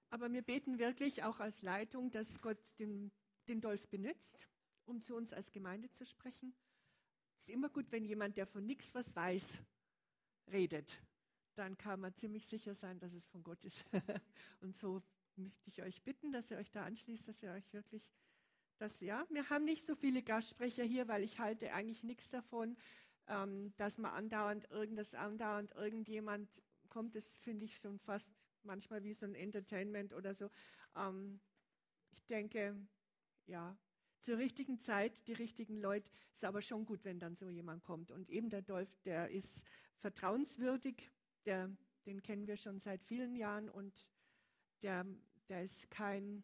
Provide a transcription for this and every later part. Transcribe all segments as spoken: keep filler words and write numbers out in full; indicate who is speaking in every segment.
Speaker 1: Aber wir beten wirklich auch als Leitung, dass Gott den, den Dolf benutzt, um zu uns als Gemeinde zu sprechen. Es ist immer gut, wenn jemand, der von nichts was weiß, redet. Dann kann man ziemlich sicher sein, dass es von Gott ist. Und so möchte ich euch bitten, dass ihr euch da anschließt, dass ihr euch wirklich, das ja, wir haben nicht so viele Gastsprecher hier, weil ich halte eigentlich nichts davon, ähm, dass man andauernd irgendwas, andauernd irgendjemand kommt. Das finde ich schon fast manchmal wie so ein Entertainment oder so. Ähm, ich denke, ja, zur richtigen Zeit, die richtigen Leute, ist aber schon gut, wenn dann so jemand kommt. Und eben der Dolf, der ist vertrauenswürdig, der, den kennen wir schon seit vielen Jahren und der, der ist kein,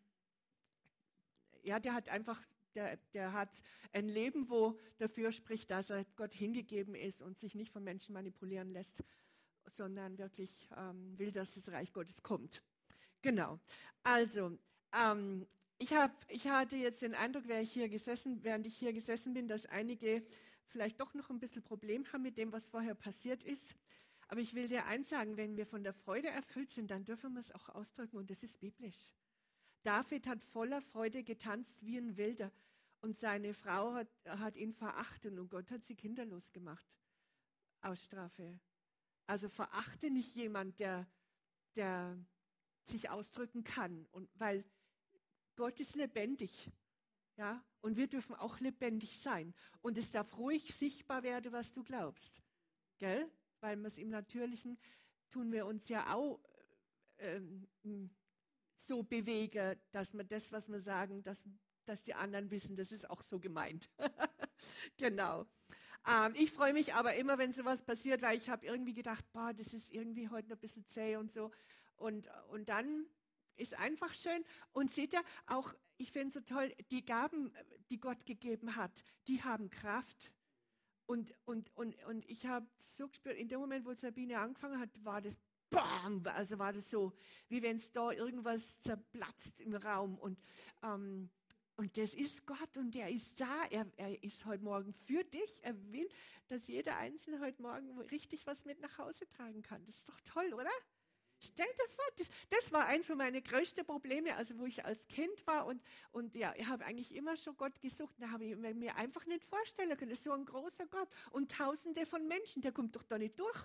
Speaker 1: ja, der hat einfach, der, der hat ein Leben, wo dafür spricht, dass er Gott hingegeben ist und sich nicht von Menschen manipulieren lässt, sondern wirklich ähm, will, dass das Reich Gottes kommt. Genau. Also, ähm, ich, hab, ich hatte jetzt den Eindruck, während ich, hier gesessen, während ich hier gesessen bin, dass einige vielleicht doch noch ein bisschen Problem haben mit dem, was vorher passiert ist. Aber ich will dir eins sagen, wenn wir von der Freude erfüllt sind, dann dürfen wir es auch ausdrücken und das ist biblisch. David hat voller Freude getanzt wie ein Wilder und seine Frau hat, hat ihn verachtet und Gott hat sie kinderlos gemacht aus Strafe. Also verachte nicht jemand, der, der sich ausdrücken kann, und weil Gott ist lebendig, ja, und wir dürfen auch lebendig sein. Und es darf ruhig sichtbar werden, was du glaubst, gell? Weil wir es im Natürlichen tun wir uns ja auch ähm, so bewegen, dass wir das, was wir sagen, dass, dass die anderen wissen, das ist auch so gemeint. Genau. Ähm, ich freue mich aber immer, wenn sowas passiert, weil ich habe irgendwie gedacht, boah, das ist irgendwie heute noch ein bisschen zäh und so. Und, und dann ist einfach schön. Und seht ihr, auch, ich finde es so toll, die Gaben, die Gott gegeben hat, die haben Kraft. Und, und, und, und ich habe so gespürt, in dem Moment, wo Sabine angefangen hat, war das BAM! Also war das so, wie wenn es da irgendwas zerplatzt im Raum. Und, ähm, und das ist Gott und der ist da. Er, er ist heute Morgen für dich. Er will, dass jeder Einzelne heute Morgen richtig was mit nach Hause tragen kann. Das ist doch toll, oder? Stell dir vor, das, das war eins von meinen größten Probleme, also wo ich als Kind war und, und ja, ich habe eigentlich immer schon Gott gesucht, da habe ich mir einfach nicht vorstellen können, das ist so ein großer Gott und tausende von Menschen, der kommt doch da nicht durch.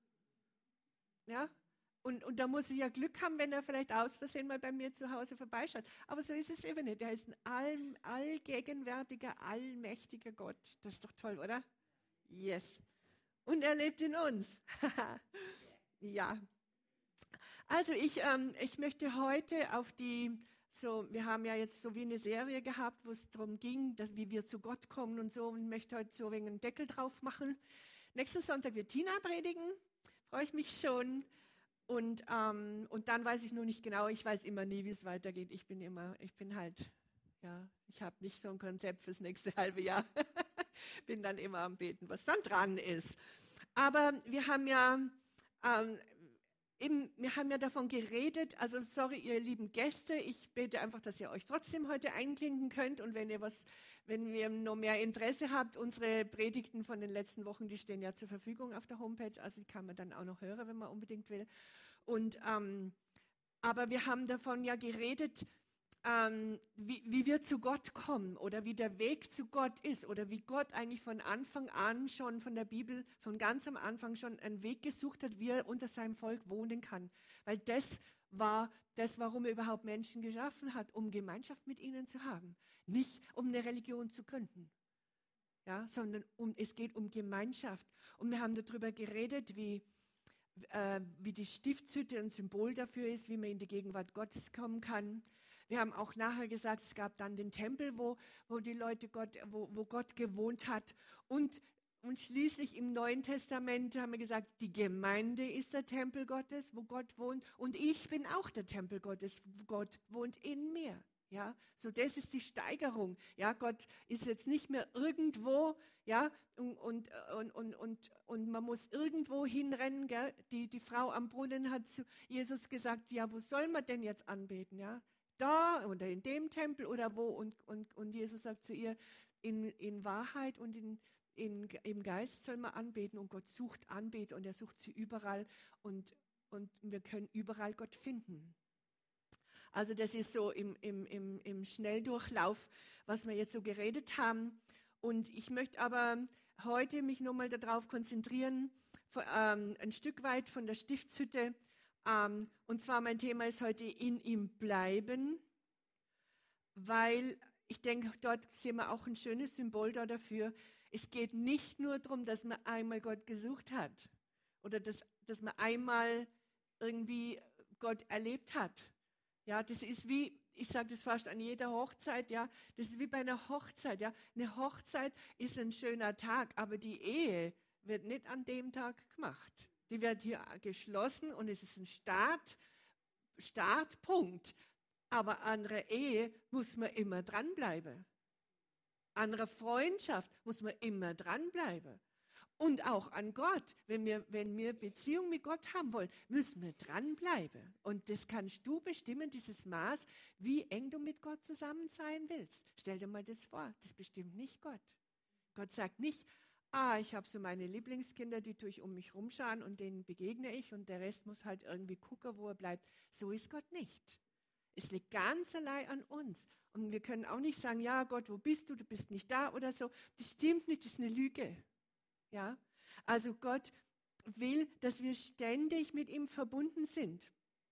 Speaker 1: Ja, und, und da muss ich ja Glück haben, wenn er vielleicht aus Versehen mal bei mir zu Hause vorbeischaut. Aber so ist es eben nicht, er ist ein all, allgegenwärtiger, allmächtiger Gott. Das ist doch toll, oder? Yes. Und er lebt in uns. Ja. Also ich, ähm, ich möchte heute auf die, so, wir haben ja jetzt so wie eine Serie gehabt, wo es darum ging, dass, wie wir zu Gott kommen und so, und möchte heute so wegen einen Deckel drauf machen. Nächsten Sonntag wird Tina predigen, freue ich mich schon. Und, ähm, und dann weiß ich nur nicht genau, ich weiß immer nie, wie es weitergeht. Ich bin immer, ich bin halt, ja, ich habe nicht so ein Konzept fürs nächste halbe Jahr. Bin dann immer am Beten, was dann dran ist. Aber wir haben ja... Ähm, Eben, wir haben ja davon geredet, also sorry, ihr lieben Gäste, ich bete einfach, dass ihr euch trotzdem heute einklinken könnt und wenn ihr was, wenn ihr noch mehr Interesse habt, unsere Predigten von den letzten Wochen, die stehen ja zur Verfügung auf der Homepage, also die kann man dann auch noch hören, wenn man unbedingt will. Und, ähm, aber wir haben davon ja geredet, Ähm, wie, wie wir zu Gott kommen oder wie der Weg zu Gott ist oder wie Gott eigentlich von Anfang an schon von der Bibel, von ganz am Anfang schon einen Weg gesucht hat, wie er unter seinem Volk wohnen kann. Weil das war das, warum er überhaupt Menschen geschaffen hat, um Gemeinschaft mit ihnen zu haben. Nicht um eine Religion zu gründen, ja, sondern um, es geht um Gemeinschaft. Und wir haben darüber geredet, wie äh, wie die Stiftshütte ein Symbol dafür ist, wie man in die Gegenwart Gottes kommen kann. Wir haben auch nachher gesagt, es gab dann den Tempel, wo, wo die Leute Gott, wo, wo Gott gewohnt hat. Und, und schließlich im Neuen Testament haben wir gesagt, die Gemeinde ist der Tempel Gottes, wo Gott wohnt. Und ich bin auch der Tempel Gottes, Gott wohnt in mir. Ja, so das ist die Steigerung. Ja, Gott ist jetzt nicht mehr irgendwo, ja, und, und, und, und, und, und man muss irgendwo hinrennen. Gell? Die, die Frau am Brunnen hat zu Jesus gesagt, ja, wo soll man denn jetzt anbeten? Ja, da oder in dem Tempel oder wo? Und, und, und Jesus sagt zu ihr, in, in Wahrheit und in, in, im Geist soll man anbeten. Und Gott sucht Anbeter und er sucht sie überall und, und wir können überall Gott finden. Also das ist so im, im, im, im Schnelldurchlauf, was wir jetzt so geredet haben. Und ich möchte aber heute mich nochmal darauf konzentrieren, von, ähm, ein Stück weit von der Stiftshütte. Ähm, und zwar mein Thema ist heute in ihm bleiben, weil ich denke, dort sehen wir auch ein schönes Symbol da dafür. Es geht nicht nur darum, dass man einmal Gott gesucht hat oder dass, dass man einmal irgendwie Gott erlebt hat. Ja, das ist wie, ich sage das fast an jeder Hochzeit, ja, das ist wie bei einer Hochzeit, ja. Eine Hochzeit ist ein schöner Tag, aber die Ehe wird nicht an dem Tag gemacht. Die wird hier geschlossen und es ist ein Start, Startpunkt. Aber an einer Ehe muss man immer dranbleiben. An einer Freundschaft muss man immer dranbleiben. Und auch an Gott. Wenn wir, wenn wir Beziehung mit Gott haben wollen, müssen wir dranbleiben. Und das kannst du bestimmen, dieses Maß, wie eng du mit Gott zusammen sein willst. Stell dir mal das vor, das bestimmt nicht Gott. Gott sagt nicht, ah, ich habe so meine Lieblingskinder, die tue ich um mich rumschauen und denen begegne ich und der Rest muss halt irgendwie gucken, wo er bleibt. So ist Gott nicht. Es liegt ganz allein an uns. Und wir können auch nicht sagen, ja Gott, wo bist du? Du bist nicht da oder so. Das stimmt nicht, das ist eine Lüge. Ja? Also Gott will, dass wir ständig mit ihm verbunden sind.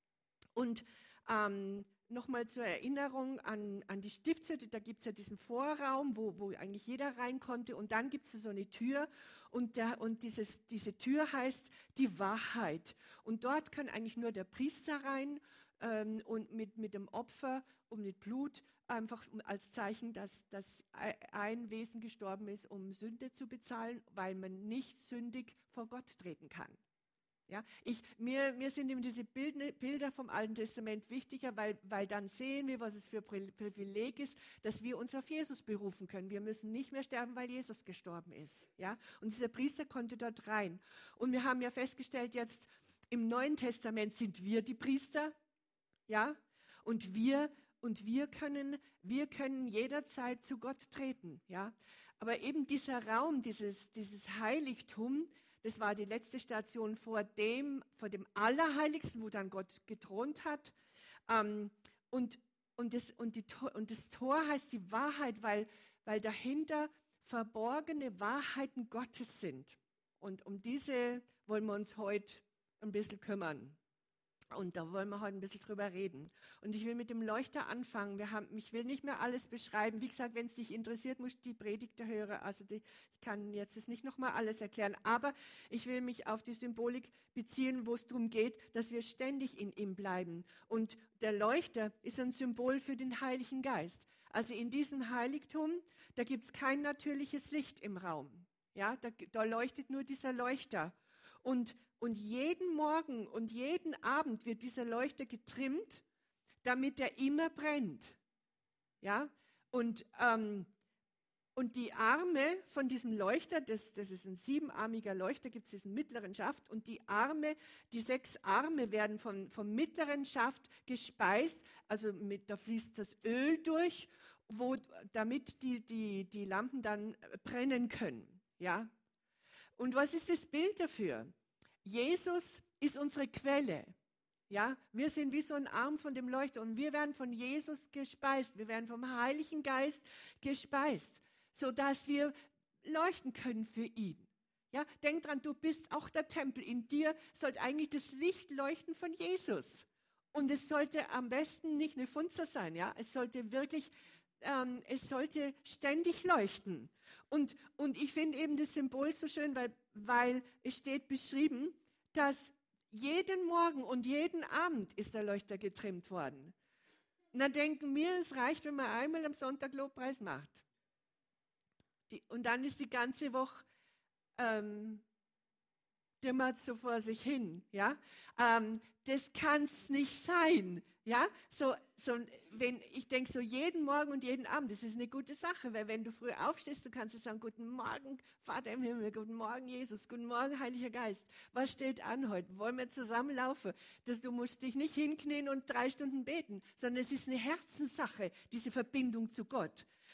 Speaker 1: Und ähm, nochmal zur Erinnerung an, an die Stiftshütte, da gibt es ja diesen Vorraum, wo, wo eigentlich jeder rein konnte. Und dann gibt es so eine Tür und, der, und dieses, diese Tür heißt die Wahrheit. Und dort kann eigentlich nur der Priester rein ähm, und mit, mit dem Opfer und mit Blut, einfach als Zeichen, dass, dass ein Wesen gestorben ist, um Sünde zu bezahlen, weil man nicht sündig vor Gott treten kann. Ja, ich, mir, mir sind eben diese Bilder vom Alten Testament wichtiger, weil, weil dann sehen wir, was es für ein Privileg ist, dass wir uns auf Jesus berufen können. Wir müssen nicht mehr sterben, weil Jesus gestorben ist. Ja? Und dieser Priester konnte dort rein. Und wir haben ja festgestellt, jetzt im Neuen Testament sind wir die Priester. Ja? Und wir, und wir, können, wir können jederzeit zu Gott treten. Ja? Aber eben dieser Raum, dieses, dieses Heiligtum, das war die letzte Station vor dem, vor dem Allerheiligsten, wo dann Gott gethront hat. Ähm, und, und, das, und, die, und das Tor heißt die Wahrheit, weil, weil dahinter verborgene Wahrheiten Gottes sind. Und um diese wollen wir uns heute ein bisschen kümmern. Und da wollen wir heute ein bisschen drüber reden. Und ich will mit dem Leuchter anfangen. Wir haben, ich will nicht mehr alles beschreiben. Wie gesagt, wenn es dich interessiert, musst du die Predigte hören. Also die, ich kann jetzt das nicht nochmal alles erklären. Aber ich will mich auf die Symbolik beziehen, wo es darum geht, dass wir ständig in ihm bleiben. Und der Leuchter ist ein Symbol für den Heiligen Geist. Also in diesem Heiligtum, da gibt es kein natürliches Licht im Raum. Ja, da, da leuchtet nur dieser Leuchter. Und Und jeden Morgen und jeden Abend wird dieser Leuchter getrimmt, damit er immer brennt. Ja? Und, ähm, und die Arme von diesem Leuchter, das, das ist ein siebenarmiger Leuchter, gibt es diesen mittleren Schaft. Und die Arme, die sechs Arme werden von, vom mittleren Schaft gespeist. Also mit, da fließt das Öl durch, wo, damit die, die, die Lampen dann brennen können. Ja? Und was ist das Bild dafür? Jesus ist unsere Quelle. Ja, wir sind wie so ein Arm von dem Leuchter und wir werden von Jesus gespeist. Wir werden vom Heiligen Geist gespeist, sodass wir leuchten können für ihn. Ja, denk dran, du bist auch der Tempel. In dir sollte eigentlich das Licht leuchten von Jesus. Und es sollte am besten nicht eine Funzel sein. Ja, es sollte wirklich, ähm, es sollte ständig leuchten. Und, und ich finde eben das Symbol so schön, weil, weil es steht beschrieben, dass jeden Morgen und jeden Abend ist der Leuchter getrimmt worden. Und dann denken wir, es reicht, wenn man einmal am Sonntag Lobpreis macht. Die, und dann ist die ganze Woche ähm, dämmert so vor sich hin. Ja? Ähm, das kann es nicht sein. Ja? So, so, wenn, ich denke so jeden Morgen und jeden Abend, das ist eine gute Sache, weil wenn du früh aufstehst, du kannst du sagen, guten Morgen, Vater im Himmel, guten Morgen, Jesus, guten Morgen, Heiliger Geist. Was steht an heute? Wollen wir zusammenlaufen? Das, du musst dich nicht hinknien und drei Stunden beten, sondern es ist eine Herzenssache, diese Verbindung zu Gott.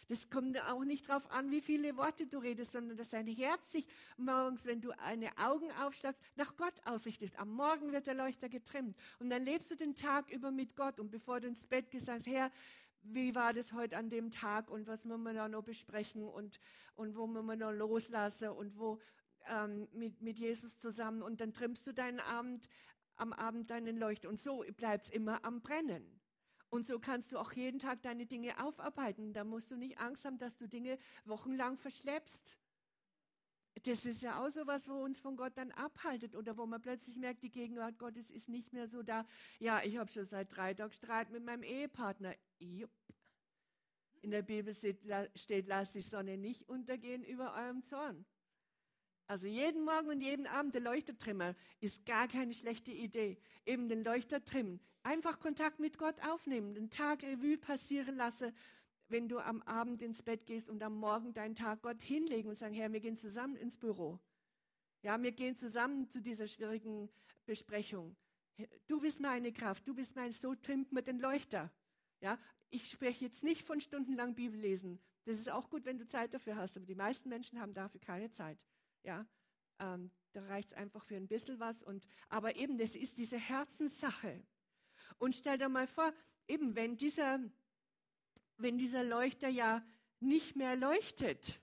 Speaker 1: Das kommt auch nicht darauf an, wie viele Worte du redest, sondern dass dein Herz sich morgens, wenn du eine Augen aufschlagst, nach Gott ausrichtest. Am Morgen wird der Leuchter getrimmt. Und dann lebst du den Tag über mit Gott. Und bevor du ins Bett gehst, sagst, Herr, wie war das heute an dem Tag und was müssen wir da noch besprechen und, und wo müssen wir noch loslassen und wo ähm, mit, mit Jesus zusammen. Und dann trimmst du deinen Abend, am Abend deinen Leuchter. Und so bleibt es immer am Brennen. Und so kannst du auch jeden Tag deine Dinge aufarbeiten. Da musst du nicht Angst haben, dass du Dinge wochenlang verschleppst. Das ist ja auch so was, wo uns von Gott dann abhaltet oder wo man plötzlich merkt, die Gegenwart Gottes ist nicht mehr so da. Ja, ich habe schon seit drei Tagen Streit mit meinem Ehepartner. Jupp. In der Bibel steht, lasst die Sonne nicht untergehen über eurem Zorn. Also jeden Morgen und jeden Abend der Leuchter trimmen ist gar keine schlechte Idee. Eben den Leuchter trimmen. Einfach Kontakt mit Gott aufnehmen, den Tag Revue passieren lassen, wenn du am Abend ins Bett gehst und am Morgen deinen Tag Gott hinlegen und sagen, Herr, wir gehen zusammen ins Büro. Ja, wir gehen zusammen zu dieser schwierigen Besprechung. Du bist meine Kraft, du bist mein, so trimmt man den Leuchter. Ja, ich spreche jetzt nicht von stundenlang Bibel lesen. Das ist auch gut, wenn du Zeit dafür hast, aber die meisten Menschen haben dafür keine Zeit. Ja, ähm, da reicht es einfach für ein bisschen was. Und, aber eben, das ist diese Herzenssache. Und stell dir mal vor, eben, wenn dieser, wenn dieser Leuchter ja nicht mehr leuchtet,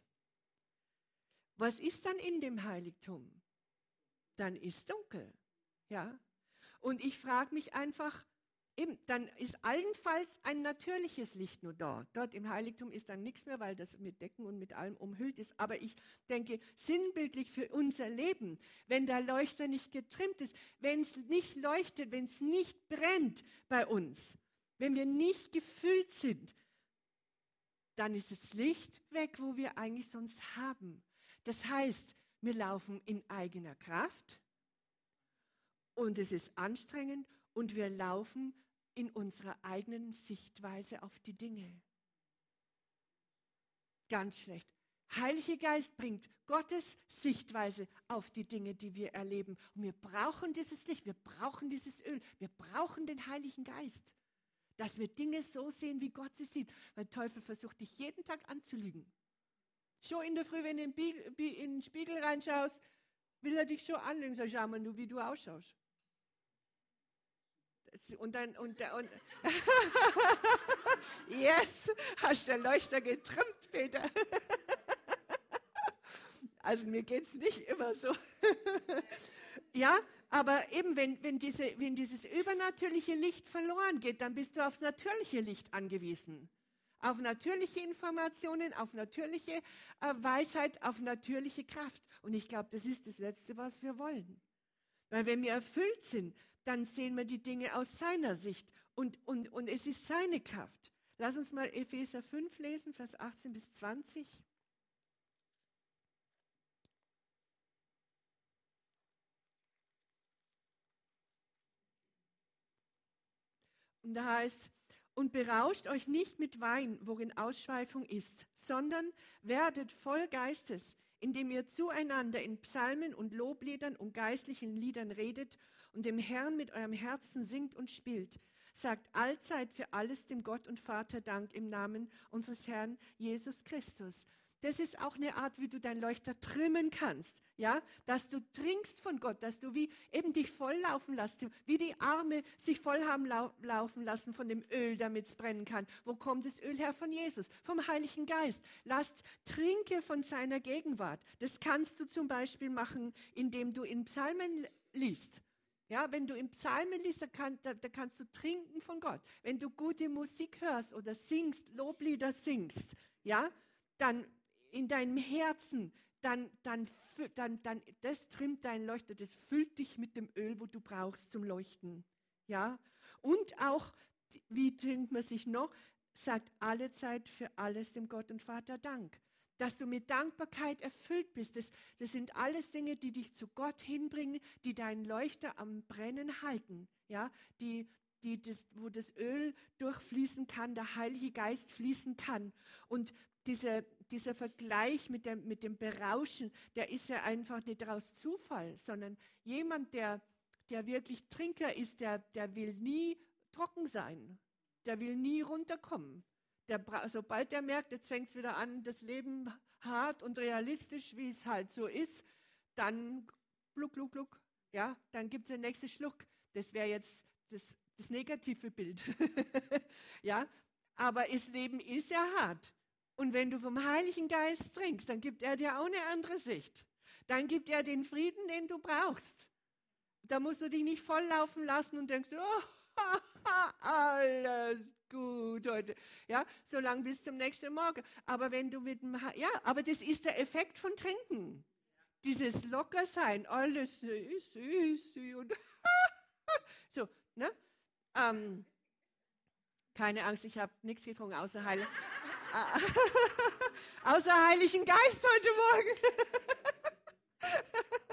Speaker 1: was ist dann in dem Heiligtum? Dann ist dunkel. Ja? Und ich frage mich einfach, eben, dann ist allenfalls ein natürliches Licht nur da. Dort im Heiligtum ist dann nichts mehr, weil das mit Decken und mit allem umhüllt ist. Aber ich denke, sinnbildlich für unser Leben, wenn der Leuchter nicht getrimmt ist, wenn es nicht leuchtet, wenn es nicht brennt bei uns, wenn wir nicht gefüllt sind, dann ist das Licht weg, wo wir eigentlich sonst haben. Das heißt, wir laufen in eigener Kraft und es ist anstrengend und wir laufen in unserer eigenen Sichtweise auf die Dinge. Ganz schlecht. Heiliger Geist bringt Gottes Sichtweise auf die Dinge, die wir erleben. Und wir brauchen dieses Licht, wir brauchen dieses Öl, wir brauchen den Heiligen Geist, dass wir Dinge so sehen, wie Gott sie sieht. Weil der Teufel versucht, dich jeden Tag anzulügen. Schon in der Früh, wenn du in den Spiegel reinschaust, will er dich schon anlügen. So, schau mal nur, wie du ausschaust. Und dann, und, und yes, hast den Leuchter getrimmt, Peter. Also mir geht es nicht immer so. Ja, aber eben, wenn, wenn, diese, wenn dieses übernatürliche Licht verloren geht, dann bist du aufs natürliche Licht angewiesen. Auf natürliche Informationen, auf natürliche äh, Weisheit, auf natürliche Kraft. Und ich glaube, das ist das Letzte, was wir wollen. Weil wenn wir erfüllt sind, dann sehen wir die Dinge aus seiner Sicht und, und, und es ist seine Kraft. Lass uns mal Epheser fünf lesen, Vers achtzehn bis zwanzig. Und da heißt, und berauscht euch nicht mit Wein, worin Ausschweifung ist, sondern werdet voll Geistes, indem ihr zueinander in Psalmen und Lobliedern und geistlichen Liedern redet und dem Herrn mit eurem Herzen singt und spielt. Sagt allzeit für alles dem Gott und Vater Dank im Namen unseres Herrn Jesus Christus. Das ist auch eine Art, wie du dein Leuchter trimmen kannst, ja, dass du trinkst von Gott, dass du wie eben dich volllaufen lässt, wie die Arme sich voll haben lau- laufen lassen von dem Öl, damit es brennen kann. Wo kommt das Öl her? Von Jesus, vom Heiligen Geist. Lasst, trinke von seiner Gegenwart. Das kannst du zum Beispiel machen, indem du in Psalmen liest. Ja, wenn du in Psalmen liest, da, kann, da, da kannst du trinken von Gott. Wenn du gute Musik hörst oder singst, Loblieder singst, ja, dann in deinem Herzen, dann, dann, dann, dann, das trimmt dein Leuchter, das füllt dich mit dem Öl, wo du brauchst zum Leuchten. Ja? Und auch, wie trinkt man sich noch? Sagt alle Zeit für alles dem Gott und Vater Dank. Dass du mit Dankbarkeit erfüllt bist, das, das sind alles Dinge, die dich zu Gott hinbringen, die deinen Leuchter am Brennen halten. Ja? Die, die das, wo das Öl durchfließen kann, der Heilige Geist fließen kann. Und Dieser, dieser Vergleich mit dem, mit dem Berauschen, der ist ja einfach nicht aus Zufall, sondern jemand, der, der wirklich Trinker ist, der, der will nie trocken sein, der will nie runterkommen. Der, bra- sobald der merkt, jetzt fängt es wieder an, das Leben hart und realistisch, wie es halt so ist, dann gluck, gluck, gluck, ja, dann gibt es den nächsten Schluck. Das wäre jetzt das, das negative Bild. Ja, aber das Leben ist ja hart. Und wenn du vom Heiligen Geist trinkst, dann gibt er dir auch eine andere Sicht. Dann gibt er den Frieden, den du brauchst. Da musst du dich nicht volllaufen lassen und denkst, oh, alles gut heute. Ja, so lange bis zum nächsten Morgen. Aber wenn du mit dem, ja, aber das ist der Effekt von Trinken. Dieses Lockersein, alles ist easy und so, ne? Ähm, keine Angst, ich habe nichts getrunken außer, Heil außer Heiligen Geist heute Morgen.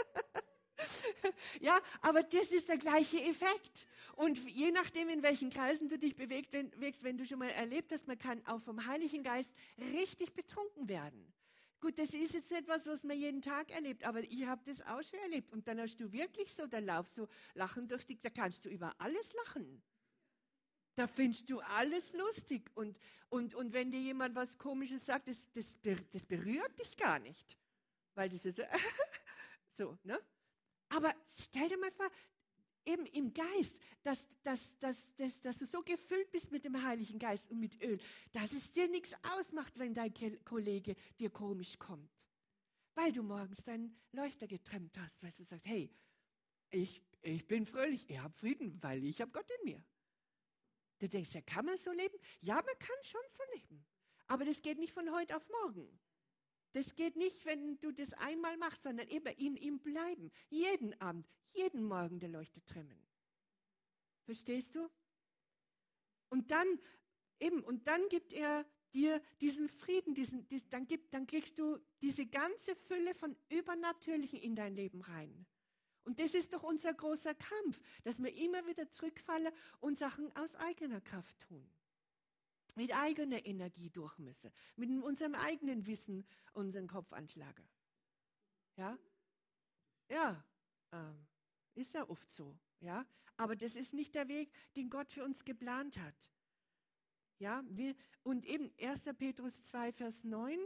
Speaker 1: Ja, aber das ist der gleiche Effekt. Und je nachdem, in welchen Kreisen du dich bewegst, wenn, wenn du schon mal erlebt hast, man kann auch vom Heiligen Geist richtig betrunken werden. Gut, das ist jetzt nicht was, was man jeden Tag erlebt, aber ich habe das auch schon erlebt. Und dann hast du wirklich so, da laufst du lachen durch die, da kannst du über alles lachen. Da findest du alles lustig. Und, und, und wenn dir jemand was Komisches sagt, das, das, das berührt dich gar nicht. Weil das ist so, so, ne? Aber stell dir mal vor, eben im Geist, dass, dass, dass, dass, dass du so gefüllt bist mit dem Heiligen Geist und mit Öl, dass es dir nichts ausmacht, wenn dein Kollege dir komisch kommt. Weil du morgens deinen Leuchter getrennt hast, weil du sagst, hey, ich, ich bin fröhlich, ich habe Frieden, weil ich habe Gott in mir. Du denkst, ja, kann man so leben? Ja, man kann schon so leben. Aber das geht nicht von heute auf morgen. Das geht nicht, wenn du das einmal machst, sondern eben in ihm bleiben. Jeden Abend, jeden Morgen der Leuchte trimmen. Verstehst du? Und dann, eben, und dann gibt er dir diesen Frieden, diesen, diesen, dann, gibt, dann kriegst du diese ganze Fülle von Übernatürlichen in dein Leben rein. Und das ist doch unser großer Kampf, dass wir immer wieder zurückfallen und Sachen aus eigener Kraft tun. Mit eigener Energie durch müssen, mit unserem eigenen Wissen unseren Kopf anschlagen. Ja, ja, ähm, ist ja oft so. Ja, aber das ist nicht der Weg, den Gott für uns geplant hat. Ja, wir, und eben erster Petrus zwei, Vers neun.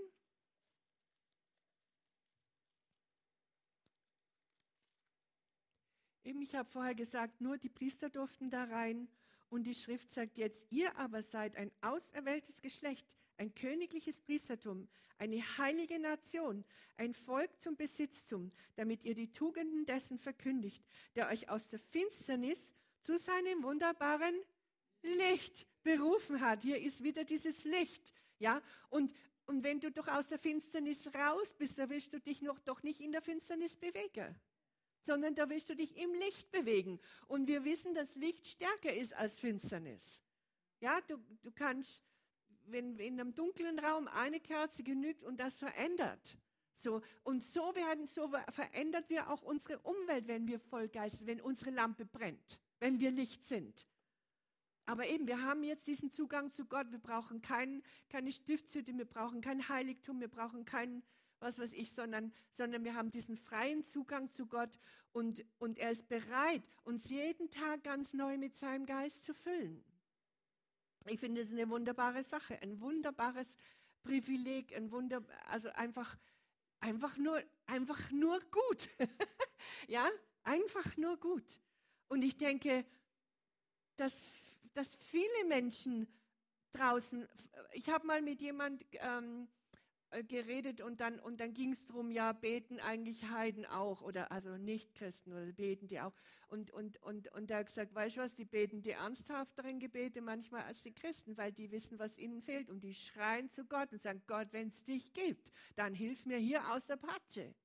Speaker 1: Eben, ich habe vorher gesagt, nur die Priester durften da rein. Und die Schrift sagt jetzt, ihr aber seid ein auserwähltes Geschlecht, ein königliches Priestertum, eine heilige Nation, ein Volk zum Besitztum, damit ihr die Tugenden dessen verkündigt, der euch aus der Finsternis zu seinem wunderbaren Licht berufen hat. Hier ist wieder dieses Licht. Ja? Und, und wenn du doch aus der Finsternis raus bist, dann willst du dich noch, doch nicht in der Finsternis bewegen, sondern da willst du dich im Licht bewegen. Und wir wissen, dass Licht stärker ist als Finsternis. Ja, du, du kannst, wenn in einem dunklen Raum eine Kerze genügt und das verändert. So, und so werden, so verändert wir auch unsere Umwelt, wenn wir voll Geist, wenn unsere Lampe brennt, wenn wir Licht sind. Aber eben, wir haben jetzt diesen Zugang zu Gott. Wir brauchen kein, keine Stiftshütte, wir brauchen kein Heiligtum, wir brauchen keinen was weiß ich, sondern, sondern wir haben diesen freien Zugang zu Gott und, und er ist bereit, uns jeden Tag ganz neu mit seinem Geist zu füllen. Ich finde, es ist eine wunderbare Sache, ein wunderbares Privileg, ein Wunder, also einfach, einfach, nur, einfach nur gut. Ja, einfach nur gut. Und ich denke, dass, dass viele Menschen draußen, ich habe mal mit jemand ähm, geredet und dann, und dann ging es darum, ja, beten eigentlich Heiden auch oder also Nicht-Christen oder beten die auch. Und, und, und, und er hat gesagt, weißt du was, die beten die ernsthafteren Gebete manchmal als die Christen, weil die wissen, was ihnen fehlt und die schreien zu Gott und sagen, Gott, wenn es dich gibt, dann hilf mir hier aus der Patsche.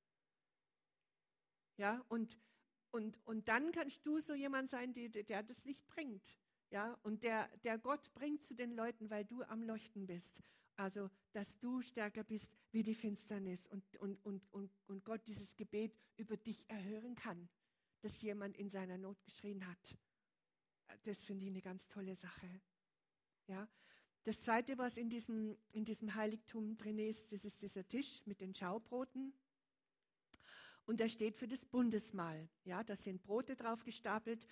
Speaker 1: Ja, und, und, und dann kannst du so jemand sein, der, der das Licht bringt. Ja, und der, der Gott bringt zu den Leuten, weil du am Leuchten bist. Also, dass du stärker bist wie die Finsternis und, und, und, und, und Gott dieses Gebet über dich erhören kann, dass jemand in seiner Not geschrien hat. Das finde ich eine ganz tolle Sache. Ja. Das Zweite, was in diesem, in diesem Heiligtum drin ist, das ist dieser Tisch mit den Schaubroten. Und der steht für das Bundesmahl. Ja, da sind Brote drauf gestapelt.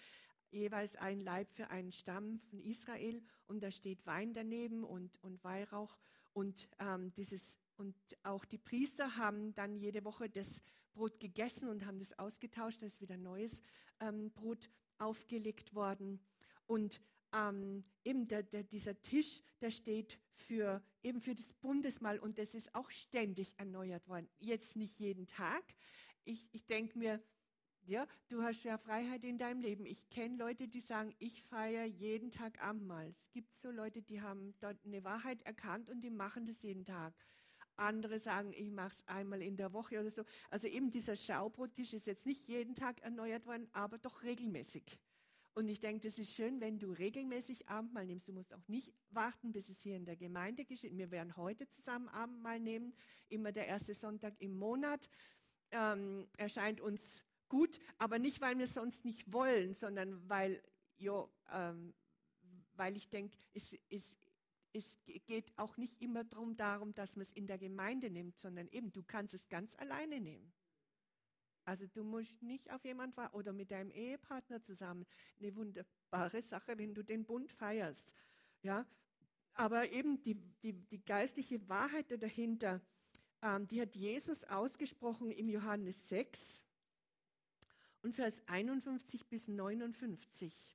Speaker 1: jeweils ein Leib für einen Stamm von Israel und da steht Wein daneben und, und Weihrauch und, ähm, dieses, und auch die Priester haben dann jede Woche das Brot gegessen und haben das ausgetauscht, da ist wieder neues ähm, Brot aufgelegt worden und ähm, eben der, der, dieser Tisch, der steht für, eben für das Bundesmahl und das ist auch ständig erneuert worden, jetzt nicht jeden Tag. Ich, ich denke mir, ja, du hast ja Freiheit in deinem Leben. Ich kenne Leute, die sagen, ich feiere jeden Tag Abendmahl. Es gibt so Leute, die haben dort eine Wahrheit erkannt und die machen das jeden Tag. Andere sagen, ich mache es einmal in der Woche oder so. Also eben dieser Schaubrottisch ist jetzt nicht jeden Tag erneuert worden, aber doch regelmäßig. Und ich denke, das ist schön, wenn du regelmäßig Abendmahl nimmst. Du musst auch nicht warten, bis es hier in der Gemeinde geschieht. Wir werden heute zusammen Abendmahl nehmen, immer der erste Sonntag im Monat. Ähm, erscheint uns gut, aber nicht, weil wir sonst nicht wollen, sondern weil, jo, ähm, weil ich denke, es, es, es geht auch nicht immer darum, darum, dass man es in der Gemeinde nimmt, sondern eben, du kannst es ganz alleine nehmen. Also du musst nicht auf jemand warten oder mit deinem Ehepartner zusammen. Eine wunderbare Sache, wenn du den Bund feierst. Ja? Aber eben die, die, die geistliche Wahrheit dahinter, ähm, die hat Jesus ausgesprochen im Johannes sechs. Und Vers einundfünfzig bis neunundfünfzig.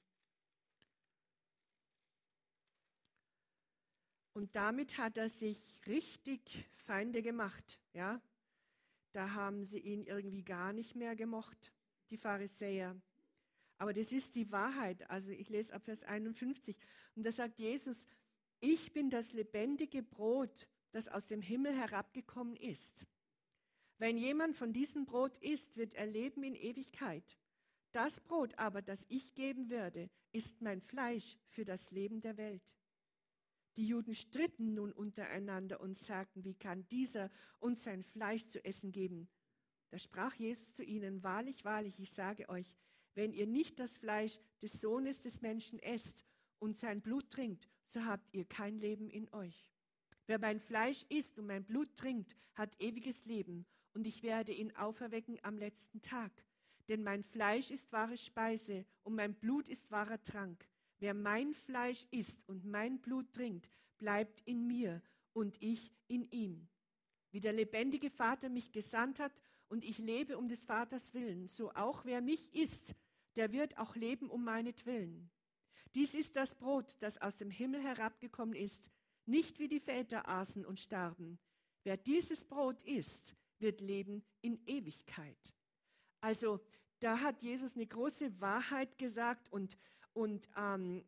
Speaker 1: Und damit hat er sich richtig Feinde gemacht. Ja? Da haben sie ihn irgendwie gar nicht mehr gemocht, die Pharisäer. Aber das ist die Wahrheit. Also ich lese ab Vers einundfünfzig. Und da sagt Jesus, ich bin das lebendige Brot, das aus dem Himmel herabgekommen ist. Wenn jemand von diesem Brot isst, wird er leben in Ewigkeit. Das Brot aber, das ich geben werde, ist mein Fleisch für das Leben der Welt. Die Juden stritten nun untereinander und sagten, wie kann dieser uns sein Fleisch zu essen geben? Da sprach Jesus zu ihnen, wahrlich, wahrlich, ich sage euch, wenn ihr nicht das Fleisch des Sohnes des Menschen esst und sein Blut trinkt, so habt ihr kein Leben in euch. Wer mein Fleisch isst und mein Blut trinkt, hat ewiges Leben, und ich werde ihn auferwecken am letzten Tag. Denn mein Fleisch ist wahre Speise und mein Blut ist wahrer Trank. Wer mein Fleisch isst und mein Blut trinkt, bleibt in mir und ich in ihm. Wie der lebendige Vater mich gesandt hat und ich lebe um des Vaters willen, so auch wer mich isst, der wird auch leben um meinetwillen. Dies ist das Brot, das aus dem Himmel herabgekommen ist, nicht wie die Väter aßen und starben. Wer dieses Brot isst, wird leben in Ewigkeit. Also da hat Jesus eine große Wahrheit gesagt und, und ähm,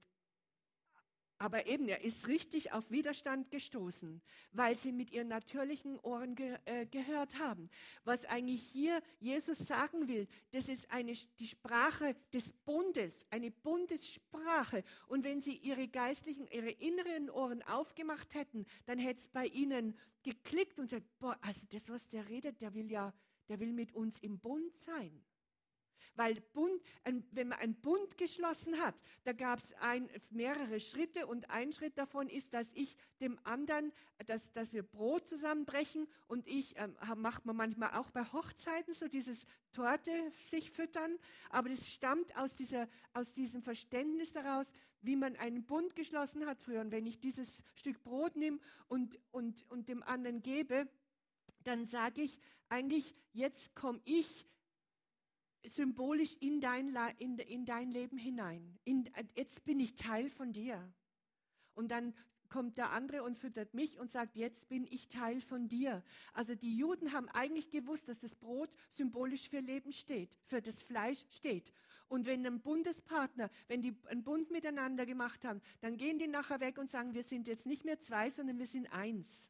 Speaker 1: aber eben, er ist richtig auf Widerstand gestoßen, weil sie mit ihren natürlichen Ohren ge, äh, gehört haben. Was eigentlich hier Jesus sagen will, das ist eine, die Sprache des Bundes, eine Bundessprache. Und wenn sie ihre geistlichen, ihre inneren Ohren aufgemacht hätten, dann hätte es bei ihnen geklickt und gesagt, boah, also das, was der redet, der will ja, der will mit uns im Bund sein. Weil Bund, ein, wenn man einen Bund geschlossen hat, da gab es mehrere Schritte und ein Schritt davon ist, dass ich dem anderen, dass, dass wir Brot zusammenbrechen und ich, ähm, macht man manchmal auch bei Hochzeiten so dieses Torte sich füttern, aber das stammt aus, dieser, aus diesem Verständnis daraus, wie man einen Bund geschlossen hat früher. Und wenn ich dieses Stück Brot nehme und, und, und dem anderen gebe, dann sage ich eigentlich, jetzt komme ich symbolisch in dein, in, in dein Leben hinein. In, jetzt bin ich Teil von dir. Und dann kommt der andere und füttert mich und sagt, jetzt bin ich Teil von dir. Also die Juden haben eigentlich gewusst, dass das Brot symbolisch für Leben steht, für das Fleisch steht. Und wenn ein Bundespartner, wenn die einen Bund miteinander gemacht haben, dann gehen die nachher weg und sagen, wir sind jetzt nicht mehr zwei, sondern wir sind eins.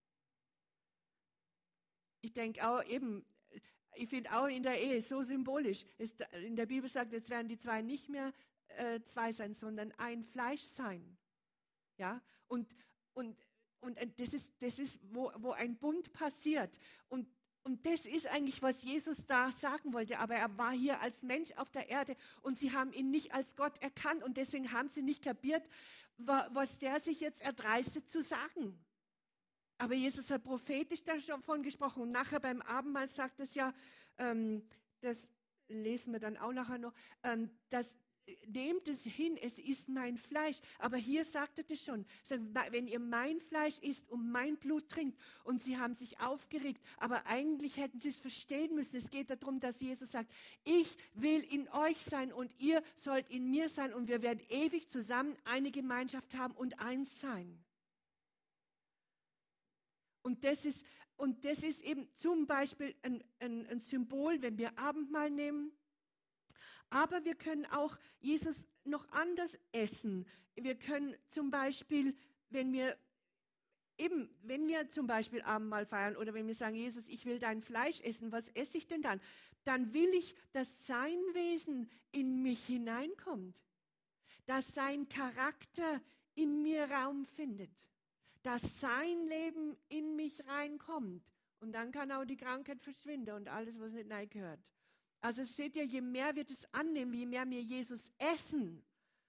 Speaker 1: Ich denke auch eben, ich finde auch in der Ehe so symbolisch. Ist, in der Bibel sagt, jetzt werden die zwei nicht mehr äh, zwei sein, sondern ein Fleisch sein. Ja? Und, und, und das ist, das ist wo, wo ein Bund passiert. Und, und das ist eigentlich, was Jesus da sagen wollte. Aber er war hier als Mensch auf der Erde und sie haben ihn nicht als Gott erkannt. Und deswegen haben sie nicht kapiert, was der sich jetzt erdreistet zu sagen. Aber Jesus hat prophetisch davon gesprochen und nachher beim Abendmahl sagt es ja, ähm, das lesen wir dann auch nachher noch, ähm, dass nehmt es hin, es ist mein Fleisch. Aber hier sagt er das schon, wenn ihr mein Fleisch isst und mein Blut trinkt, und sie haben sich aufgeregt, aber eigentlich hätten sie es verstehen müssen. Es geht darum, dass Jesus sagt, ich will in euch sein und ihr sollt in mir sein und wir werden ewig zusammen eine Gemeinschaft haben und eins sein. Und das ist, und das ist eben zum Beispiel ein, ein, ein Symbol, wenn wir Abendmahl nehmen. Aber wir können auch Jesus noch anders essen. Wir können zum Beispiel, wenn wir eben, wenn wir zum Beispiel Abendmahl feiern oder wenn wir sagen, Jesus, ich will dein Fleisch essen, was esse ich denn dann? Dann will ich, dass sein Wesen in mich hineinkommt, dass sein Charakter in mir Raum findet, dass sein Leben in mich reinkommt. Und dann kann auch die Krankheit verschwinden und alles, was nicht reingehört. Also seht ihr, je mehr wir das annehmen, je mehr wir Jesus essen,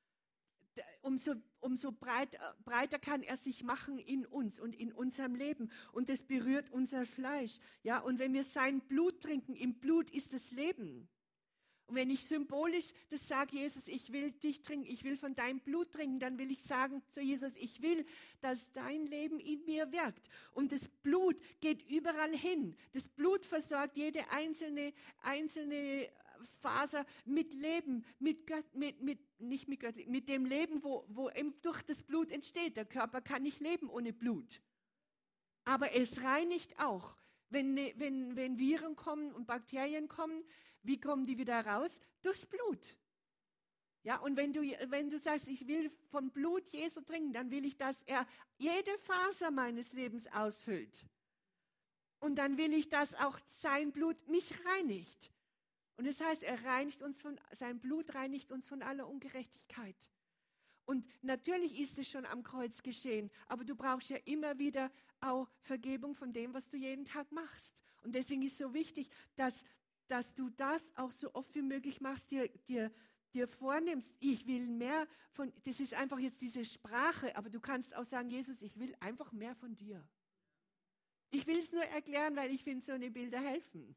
Speaker 1: umso, umso breit, breiter kann er sich machen in uns und in unserem Leben. Und das berührt unser Fleisch. Ja? Und wenn wir sein Blut trinken, im Blut ist das Leben. Und wenn ich symbolisch das sage, Jesus, ich will dich trinken, ich will von deinem Blut trinken, dann will ich sagen zu Jesus, ich will, dass dein Leben in mir wirkt. Und das Blut geht überall hin. Das Blut versorgt jede einzelne, einzelne Faser mit Leben, mit Gott, mit, mit, nicht mit Gott, mit dem Leben, wo, wo durch das Blut entsteht. Der Körper kann nicht leben ohne Blut. Aber es reinigt auch. Wenn, wenn, wenn Viren kommen und Bakterien kommen, wie kommen die wieder raus? Durchs Blut. Ja, und wenn du, wenn du sagst, ich will vom Blut Jesu trinken, dann will ich, dass er jede Faser meines Lebens ausfüllt. Und dann will ich, dass auch sein Blut mich reinigt. Und das heißt, er reinigt uns von, sein Blut reinigt uns von aller Ungerechtigkeit. Und natürlich ist es schon am Kreuz geschehen, aber du brauchst ja immer wieder auch Vergebung von dem, was du jeden Tag machst. Und deswegen ist es so wichtig, dass, dass du das auch so oft wie möglich machst, dir, dir, dir vornimmst, ich will mehr von, das ist einfach jetzt diese Sprache, aber du kannst auch sagen, Jesus, ich will einfach mehr von dir. Ich will es nur erklären, weil ich finde, so eine Bilder helfen.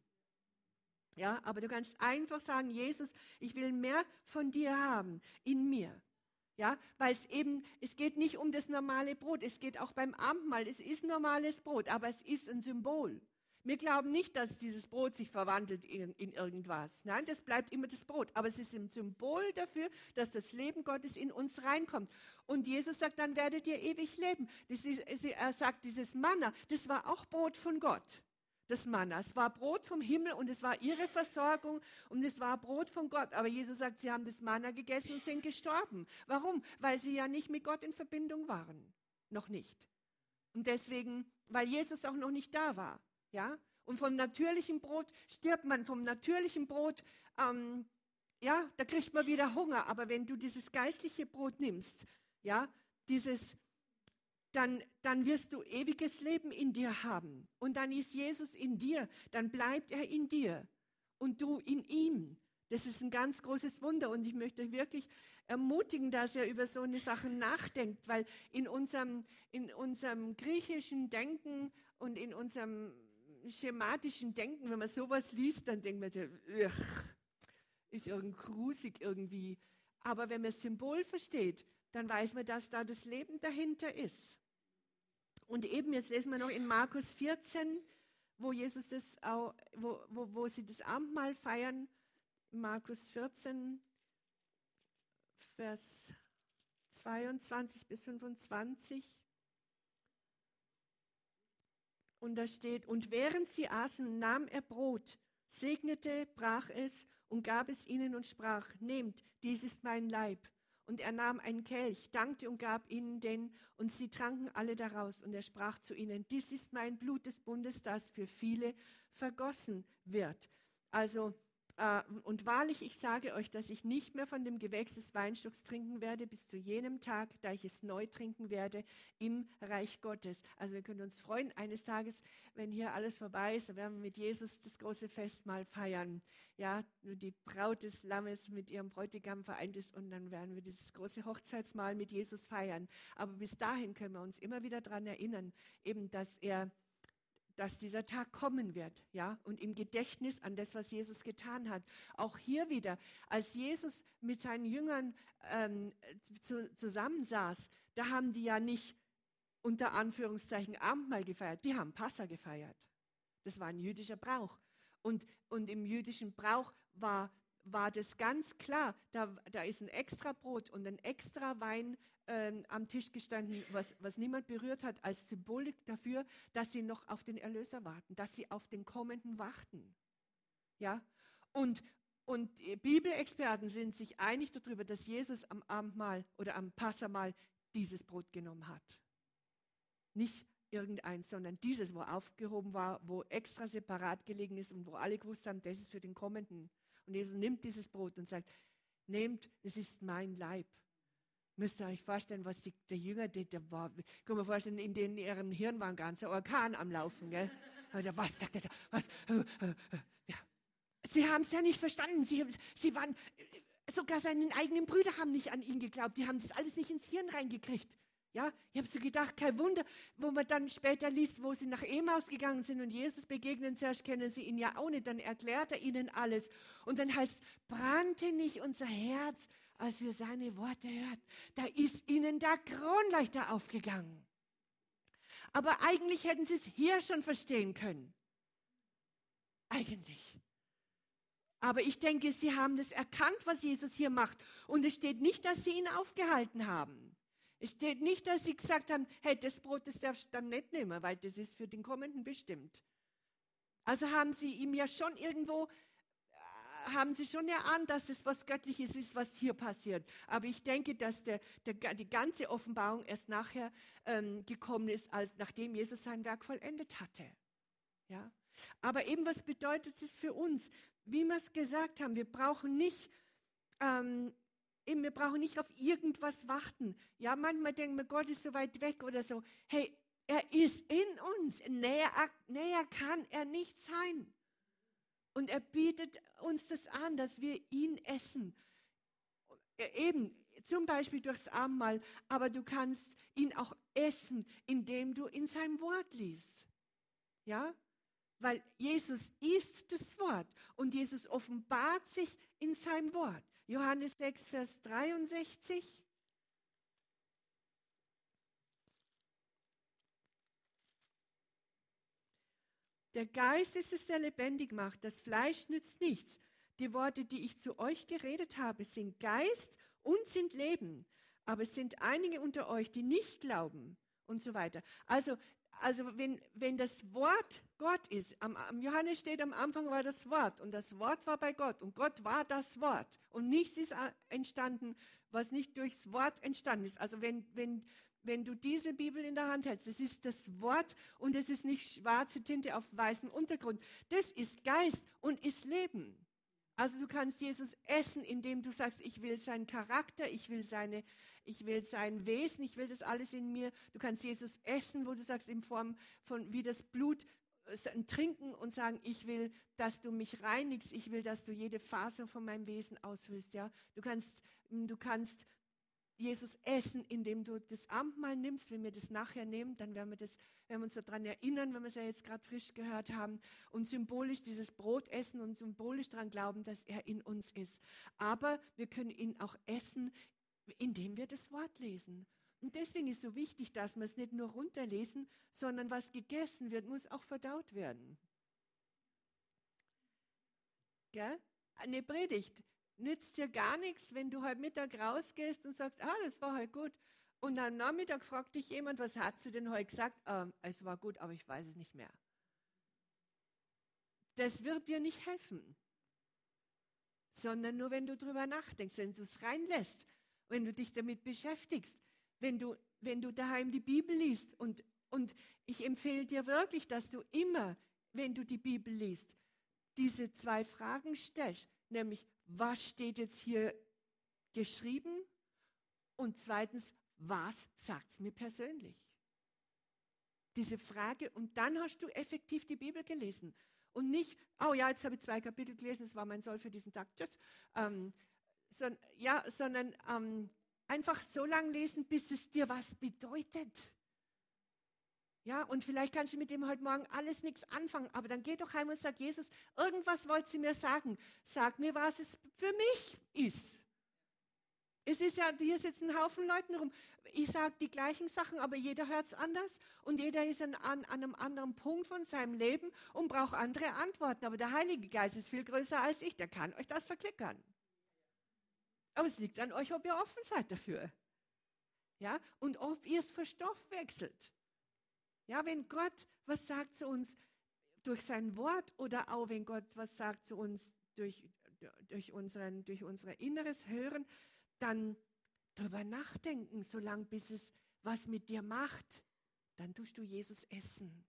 Speaker 1: Ja, aber du kannst einfach sagen, Jesus, ich will mehr von dir haben, in mir. Ja, weil es eben, es geht nicht um das normale Brot, es geht auch beim Abendmahl, es ist normales Brot, aber es ist ein Symbol. Wir glauben nicht, dass dieses Brot sich verwandelt in, in irgendwas. Nein, das bleibt immer das Brot, aber es ist ein Symbol dafür, dass das Leben Gottes in uns reinkommt. Und Jesus sagt, dann werdet ihr ewig leben. Das ist, er sagt, dieses Manna, das war auch Brot von Gott. Das Manna, es war Brot vom Himmel und es war ihre Versorgung und es war Brot von Gott. Aber Jesus sagt, sie haben das Manna gegessen und sind gestorben. Warum? Weil sie ja nicht mit Gott in Verbindung waren. Noch nicht. Und deswegen, weil Jesus auch noch nicht da war. Ja? Und vom natürlichen Brot stirbt man. Vom natürlichen Brot, ähm, ja, da kriegt man wieder Hunger. Aber wenn du dieses geistliche Brot nimmst, ja, dieses Dann, dann wirst du ewiges Leben in dir haben. Und dann ist Jesus in dir, dann bleibt er in dir und du in ihm. Das ist ein ganz großes Wunder und ich möchte euch wirklich ermutigen, dass ihr über so eine Sache nachdenkt, weil in unserem, in unserem griechischen Denken und in unserem schematischen Denken, wenn man sowas liest, dann denkt man, ist irgendwie grusig irgendwie. Aber wenn man das Symbol versteht, dann weiß man, dass da das Leben dahinter ist. Und eben, jetzt lesen wir noch in Markus vierzehn, wo Jesus das auch, wo, wo, wo sie das Abendmahl feiern. Markus vierzehn, Vers zweiundzwanzig bis fünfundzwanzig. Und da steht, und während sie aßen, nahm er Brot, segnete, brach es und gab es ihnen und sprach, nehmt, dies ist mein Leib. Und er nahm einen Kelch, dankte und gab ihnen den, und sie tranken alle daraus. Und er sprach zu ihnen, dies ist mein Blut des Bundes, das für viele vergossen wird. Also, äh, und wahrlich, ich sage euch, dass ich nicht mehr von dem Gewächs des Weinstocks trinken werde, bis zu jenem Tag, da ich es neu trinken werde im Reich Gottes. Also wir können uns freuen, eines Tages, wenn hier alles vorbei ist, dann werden wir mit Jesus das große Festmahl feiern. Ja, die Braut des Lammes mit ihrem Bräutigam vereint ist und dann werden wir dieses große Hochzeitsmahl mit Jesus feiern. Aber bis dahin können wir uns immer wieder daran erinnern, eben, dass er dass dieser Tag kommen wird, ja, und im Gedächtnis an das, was Jesus getan hat. Auch hier wieder, als Jesus mit seinen Jüngern ähm, zu, zusammensaß, da haben die ja nicht unter Anführungszeichen Abendmahl gefeiert, die haben Passa gefeiert. Das war ein jüdischer Brauch. Und, und im jüdischen Brauch war, war das ganz klar, da, da ist ein extra Brot und ein extra Wein ähm, am Tisch gestanden, was, was niemand berührt hat, als Symbolik dafür, dass sie noch auf den Erlöser warten, dass sie auf den Kommenden warten. Ja? Und, und Bibelexperten sind sich einig darüber, dass Jesus am Abendmahl oder am Passamahl dieses Brot genommen hat. Nicht irgendeins, sondern dieses, wo aufgehoben war, wo extra separat gelegen ist und wo alle gewusst haben, das ist für den Kommenden. Und Jesus nimmt dieses Brot und sagt, nehmt, es ist mein Leib. Müsst ihr euch vorstellen, was die, der Jünger, der, der war, kann man vorstellen, in den, ihrem Hirn war ein ganzer Orkan am Laufen. Gell? Oder was sagt er da? Was? Ja. Sie haben es ja nicht verstanden. Sie, sie waren, sogar seine eigenen Brüder haben nicht an ihn geglaubt. Die haben das alles nicht ins Hirn reingekriegt. Ja, ich habe so gedacht, kein Wunder, wo man dann später liest, wo sie nach Emmaus gegangen sind und Jesus begegnen, zuerst kennen sie ihn ja auch nicht, dann erklärt er ihnen alles. Und dann heißt es, brannte nicht unser Herz, als wir seine Worte hörten. Da ist ihnen der Kronleuchter aufgegangen. Aber eigentlich hätten sie es hier schon verstehen können. Eigentlich. Aber ich denke, sie haben das erkannt, was Jesus hier macht. Und es steht nicht, dass sie ihn aufgehalten haben. Es steht nicht, dass sie gesagt haben, hey, das Brot, das darfst du dann nicht nehmen, weil das ist für den Kommenden bestimmt. Also haben sie ihm ja schon irgendwo, äh, haben sie schon erahnt, dass das was Göttliches ist, was hier passiert. Aber ich denke, dass der, der, die ganze Offenbarung erst nachher ähm, gekommen ist, als nachdem Jesus sein Werk vollendet hatte. Ja? Aber eben, was bedeutet es für uns? Wie wir es gesagt haben, wir brauchen nicht... Ähm, Eben, wir brauchen nicht auf irgendwas warten. Ja, manchmal denken wir, Gott ist so weit weg oder so. Hey, er ist in uns. Näher, näher kann er nicht sein. Und er bietet uns das an, dass wir ihn essen. Eben, zum Beispiel durchs Abendmahl. Aber du kannst ihn auch essen, indem du in seinem Wort liest. Ja? Weil Jesus ist das Wort. Und Jesus offenbart sich in seinem Wort. Johannes sechs, Vers dreiundsechzig. Der Geist ist es, der lebendig macht. Das Fleisch nützt nichts. Die Worte, die ich zu euch geredet habe, sind Geist und sind Leben. Aber es sind einige unter euch, die nicht glauben und so weiter. Also, also wenn, wenn das Wort Gott ist, am, am Johannes steht, am Anfang war das Wort und das Wort war bei Gott und Gott war das Wort und nichts ist entstanden, was nicht durchs Wort entstanden ist. Also wenn, wenn, wenn du diese Bibel in der Hand hältst, das ist das Wort und es ist nicht schwarze Tinte auf weißem Untergrund. Das ist Geist und ist Leben. Also du kannst Jesus essen, indem du sagst, ich will seinen Charakter, ich will seine, ich will sein Wesen, ich will das alles in mir. Du kannst Jesus essen, wo du sagst, in Form von wie das Blut trinken und sagen, ich will, dass du mich reinigst, ich will, dass du jede Faser von meinem Wesen ausfüllst. Ja? Du kannst, du kannst Jesus essen, indem du das Abendmahl nimmst. Wenn wir das nachher nehmen, dann werden wir, das, werden wir uns daran erinnern, wenn wir es ja jetzt gerade frisch gehört haben, und symbolisch dieses Brot essen und symbolisch daran glauben, dass er in uns ist. Aber wir können ihn auch essen, indem wir das Wort lesen. Und deswegen ist es so wichtig, dass wir es nicht nur runterlesen, sondern was gegessen wird, muss auch verdaut werden. Gell? Eine Predigt nützt dir gar nichts, wenn du heute Mittag rausgehst und sagst, ah, das war heute gut. Und am Nachmittag fragt dich jemand, was hast du denn heute gesagt? Ähm, es war gut, aber ich weiß es nicht mehr. Das wird dir nicht helfen. Sondern nur, wenn du drüber nachdenkst, wenn du es reinlässt, wenn du dich damit beschäftigst, wenn du, wenn du daheim die Bibel liest. Und, und ich empfehle dir wirklich, dass du immer, wenn du die Bibel liest, diese zwei Fragen stellst, nämlich, was steht jetzt hier geschrieben? Und zweitens, was sagt es mir persönlich? Diese Frage, und dann hast du effektiv die Bibel gelesen. Und nicht, oh ja, jetzt habe ich zwei Kapitel gelesen, das war mein Soll für diesen Tag, tschüss. Ähm, so, ja, sondern ähm, einfach so lange lesen, bis es dir was bedeutet. Ja, und vielleicht kannst du mit dem heute Morgen alles nichts anfangen, aber dann geh doch heim und sag, Jesus, irgendwas wollt sie mir sagen. Sag mir, was es für mich ist. Es ist ja, hier sitzen ein Haufen Leuten rum. Ich sage die gleichen Sachen, aber jeder hört es anders und jeder ist an, an einem anderen Punkt von seinem Leben und braucht andere Antworten. Aber der Heilige Geist ist viel größer als ich, der kann euch das verklickern. Aber es liegt an euch, ob ihr offen seid dafür. Ja, und ob ihr es verstoffwechselt. Ja, wenn Gott was sagt zu uns durch sein Wort oder auch wenn Gott was sagt zu uns durch, durch, unseren, durch unser inneres Hören, dann darüber nachdenken, solange bis es was mit dir macht, dann tust du Jesus essen.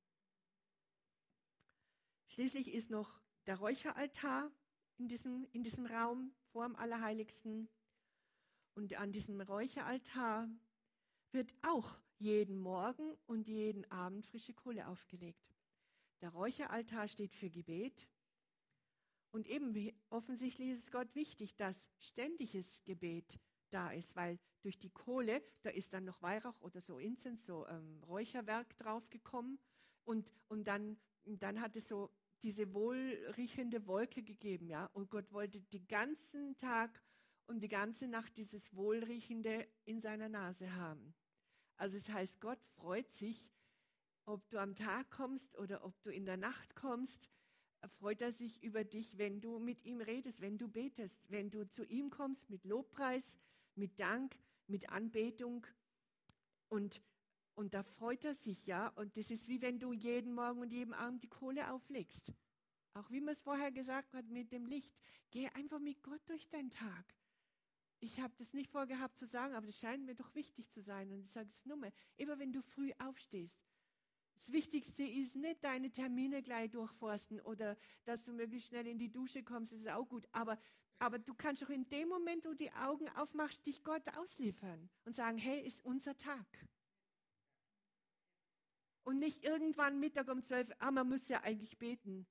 Speaker 1: Schließlich ist noch der Räucheraltar in diesem, in diesem Raum vor dem Allerheiligsten. Und an diesem Räucheraltar wird auch jeden Morgen und jeden Abend frische Kohle aufgelegt. Der Räucheraltar steht für Gebet. Und eben offensichtlich ist es Gott wichtig, dass ständiges Gebet da ist, weil durch die Kohle, da ist dann noch Weihrauch oder so Inzens, so ähm, Räucherwerk draufgekommen. Und, und dann, dann hat es so diese wohlriechende Wolke gegeben. Ja? Und Gott wollte den ganzen Tag und die ganze Nacht dieses Wohlriechende in seiner Nase haben. Also es heißt, Gott freut sich, ob du am Tag kommst oder ob du in der Nacht kommst, freut er sich über dich, wenn du mit ihm redest, wenn du betest, wenn du zu ihm kommst mit Lobpreis, mit Dank, mit Anbetung. Und, und da freut er sich, ja. Und das ist wie wenn du jeden Morgen und jeden Abend die Kohle auflegst. Auch wie man es vorher gesagt hat mit dem Licht. Geh einfach mit Gott durch deinen Tag. Ich habe das nicht vorgehabt zu sagen, aber das scheint mir doch wichtig zu sein. Und ich sage es nur mal, immer wenn du früh aufstehst, das Wichtigste ist nicht deine Termine gleich durchforsten oder dass du möglichst schnell in die Dusche kommst, das ist auch gut. Aber, aber du kannst auch in dem Moment, wo du die Augen aufmachst, dich Gott ausliefern und sagen, hey, ist unser Tag. Und nicht irgendwann Mittag um zwölf, ah, man muss ja eigentlich beten.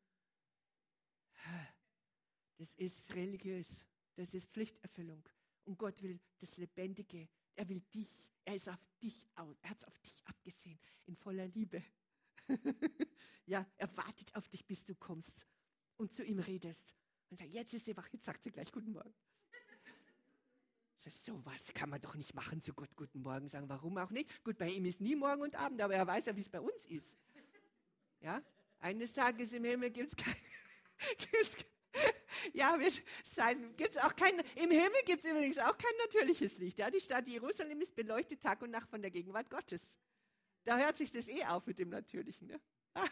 Speaker 1: Das ist religiös, das ist Pflichterfüllung. Und Gott will das Lebendige. Er will dich. Er ist auf dich aus. Er hat es auf dich abgesehen. In voller Liebe. Ja, er wartet auf dich, bis du kommst und zu ihm redest. Und sagt, jetzt ist sie wach. Jetzt sagt sie gleich Guten Morgen. So was kann man doch nicht machen, zu Gott Guten Morgen sagen. Warum auch nicht? Gut, bei ihm ist nie Morgen und Abend, aber er weiß ja, wie es bei uns ist. Ja, eines Tages im Himmel gibt es kein... Ja, gibt's auch kein, im Himmel gibt es übrigens auch kein natürliches Licht. Ja? Die Stadt Jerusalem ist beleuchtet Tag und Nacht von der Gegenwart Gottes. Da hört sich das eh auf mit dem Natürlichen. Ne?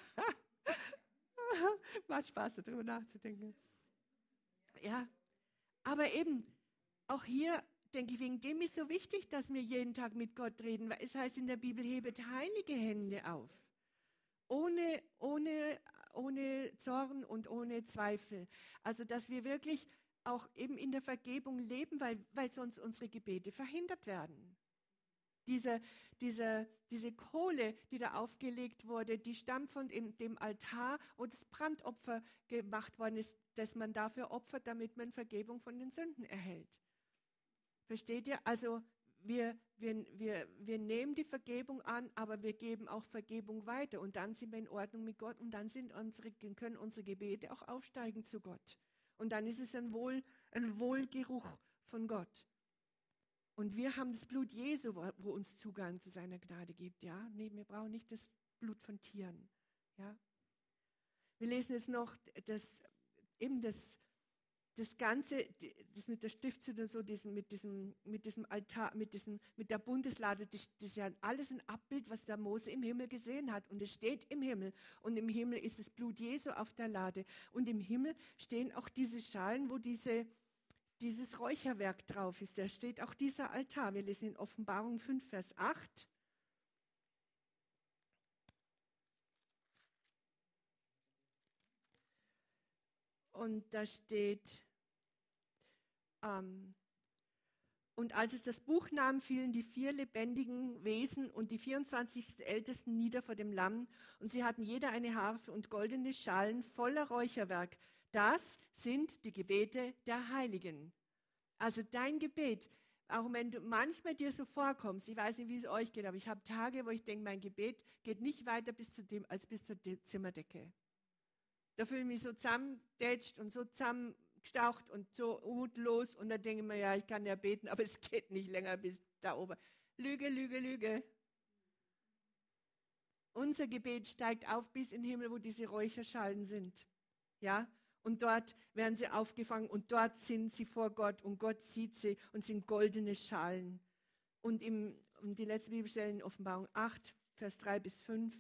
Speaker 1: Macht Spaß, darüber nachzudenken. Ja, aber eben, auch hier denke ich, wegen dem ist so wichtig, dass wir jeden Tag mit Gott reden, weil es heißt in der Bibel, hebet heilige Hände auf. Ohne, ohne, ohne Zorn und ohne Zweifel. Also, dass wir wirklich auch eben in der Vergebung leben, weil, weil sonst unsere Gebete verhindert werden. Diese, diese, diese Kohle, die da aufgelegt wurde, die stammt von dem, dem Altar, wo das Brandopfer gemacht worden ist, das man dafür opfert, damit man Vergebung von den Sünden erhält. Versteht ihr? Also, Wir, wir, wir, wir nehmen die Vergebung an, aber wir geben auch Vergebung weiter. Und dann sind wir in Ordnung mit Gott und dann sind unsere, können unsere Gebete auch aufsteigen zu Gott. Und dann ist es ein, Wohl, ein Wohlgeruch von Gott. Und wir haben das Blut Jesu, wo uns Zugang zu seiner Gnade gibt. Ja? Nee, wir brauchen nicht das Blut von Tieren. Ja? Wir lesen jetzt noch das, eben das Das Ganze, das mit der Stiftshütte und so, diesen, mit, diesem, mit diesem Altar, mit, diesem, mit der Bundeslade, das, das ist ja alles ein Abbild, was der Mose im Himmel gesehen hat. Und es steht im Himmel. Und im Himmel ist das Blut Jesu auf der Lade. Und im Himmel stehen auch diese Schalen, wo diese, dieses Räucherwerk drauf ist. Da steht auch dieser Altar. Wir lesen in Offenbarung fünf, Vers acht. Und da steht, ähm, und als es das Buch nahm, fielen die vier lebendigen Wesen und die vierundzwanzig Ältesten nieder vor dem Lamm. Und sie hatten jeder eine Harfe und goldene Schalen voller Räucherwerk. Das sind die Gebete der Heiligen. Also dein Gebet, auch wenn du manchmal dir so vorkommst, ich weiß nicht, wie es euch geht, aber ich habe Tage, wo ich denke, mein Gebet geht nicht weiter bis zu dem, als bis zur De- Zimmerdecke. Da fühle ich mich so zusammengedetscht und so zusammengestaucht und so mutlos und dann denke ich mir, ja, ich kann ja beten, aber es geht nicht länger bis da oben. Lüge, Lüge, Lüge. Unser Gebet steigt auf bis in den Himmel, wo diese Räucherschalen sind. Ja, und dort werden sie aufgefangen und dort sind sie vor Gott und Gott sieht sie und sind goldene Schalen. Und, im, und die letzte Bibelstelle in Offenbarung acht, Vers drei bis fünf.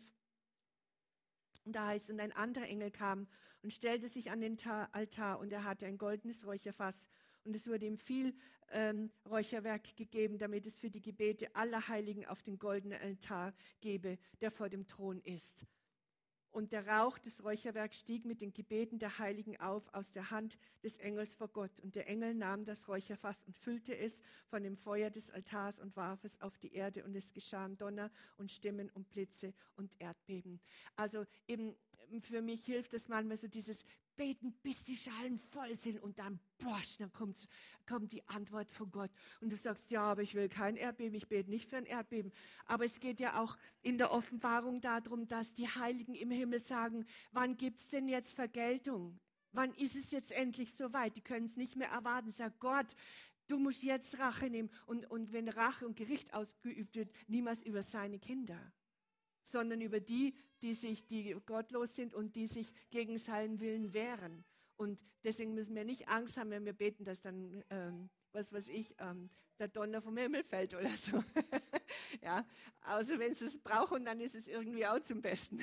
Speaker 1: Und da heißt, und ein anderer Engel kam und stellte sich an den Altar und er hatte ein goldenes Räucherfass. Und es wurde ihm viel ähm, Räucherwerk gegeben, damit es für die Gebete aller Heiligen auf den goldenen Altar gebe, der vor dem Thron ist. Und der Rauch des Räucherwerks stieg mit den Gebeten der Heiligen auf aus der Hand des Engels vor Gott. Und der Engel nahm das Räucherfass und füllte es von dem Feuer des Altars und warf es auf die Erde. Und es geschahen Donner und Stimmen und Blitze und Erdbeben. Also eben für mich hilft es manchmal so dieses Beten, bis die Schalen voll sind und dann, bosch, dann kommt, kommt die Antwort von Gott. Und du sagst, ja, aber ich will kein Erdbeben, ich bete nicht für ein Erdbeben. Aber es geht ja auch in der Offenbarung darum, dass die Heiligen im Himmel sagen, wann gibt es denn jetzt Vergeltung? Wann ist es jetzt endlich soweit? Die können es nicht mehr erwarten. Sag Gott, du musst jetzt Rache nehmen. Und, und wenn Rache und Gericht ausgeübt wird, niemals über seine Kinder, sondern über die, die sich, die gottlos sind und die sich gegen seinen Willen wehren. Und deswegen müssen wir nicht Angst haben, wenn wir beten, dass dann, ähm, was weiß ich, ähm, der Donner vom Himmel fällt oder so. Ja, außer wenn es es braucht und dann ist es irgendwie auch zum Besten.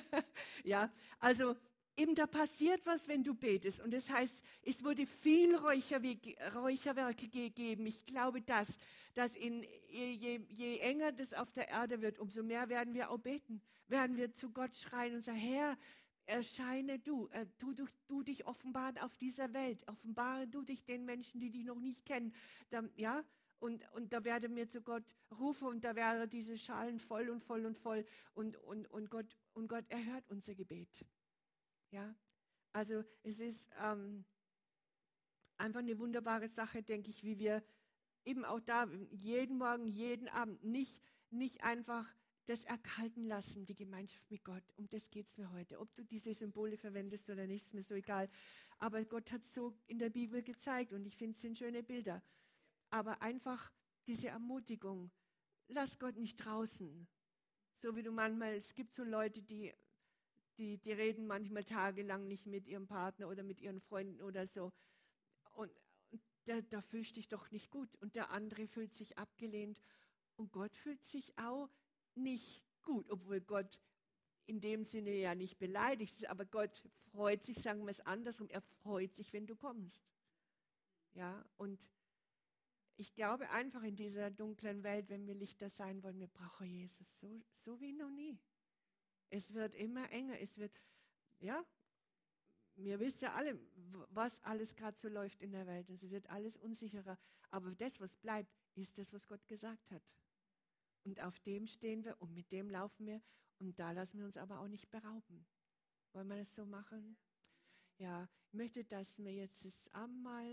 Speaker 1: Ja, also eben da passiert was, wenn du betest. Und das heißt, es wurde viel Räucherwerke gegeben. Ich glaube, dass, dass in, je, je enger das auf der Erde wird, umso mehr werden wir auch beten. Werden wir zu Gott schreien und sagen, Herr, erscheine du, äh, du, du, du dich offenbaren auf dieser Welt. Offenbare du dich den Menschen, die dich noch nicht kennen. Da, ja, und, und da werden wir zu Gott rufen und da werden diese Schalen voll und voll und voll. Und, und, und, Gott, und Gott erhört unser Gebet. Ja, also es ist ähm, einfach eine wunderbare Sache, denke ich, wie wir eben auch da jeden Morgen, jeden Abend nicht, nicht einfach das erkalten lassen, die Gemeinschaft mit Gott. Um das geht es mir heute. Ob du diese Symbole verwendest oder nicht, ist mir so egal. Aber Gott hat es so in der Bibel gezeigt und ich finde, es sind schöne Bilder. Aber einfach diese Ermutigung, lass Gott nicht draußen. So wie du manchmal, es gibt so Leute, die Die, die reden manchmal tagelang nicht mit ihrem Partner oder mit ihren Freunden oder so. Und, und da, da fühlst du dich doch nicht gut. Und der andere fühlt sich abgelehnt. Und Gott fühlt sich auch nicht gut, obwohl Gott in dem Sinne ja nicht beleidigt ist. Aber Gott freut sich, sagen wir es andersrum, er freut sich, wenn du kommst. Ja, und ich glaube einfach in dieser dunklen Welt, wenn wir Lichter sein wollen, wir brauchen Jesus so, so wie noch nie. Es wird immer enger, es wird, ja, wir wissen ja alle, was alles gerade so läuft in der Welt. Es wird alles unsicherer. Aber das, was bleibt, ist das, was Gott gesagt hat. Und auf dem stehen wir und mit dem laufen wir. Und da lassen wir uns aber auch nicht berauben. Wollen wir das so machen? Ja, ich möchte, dass wir jetzt das Abendmahl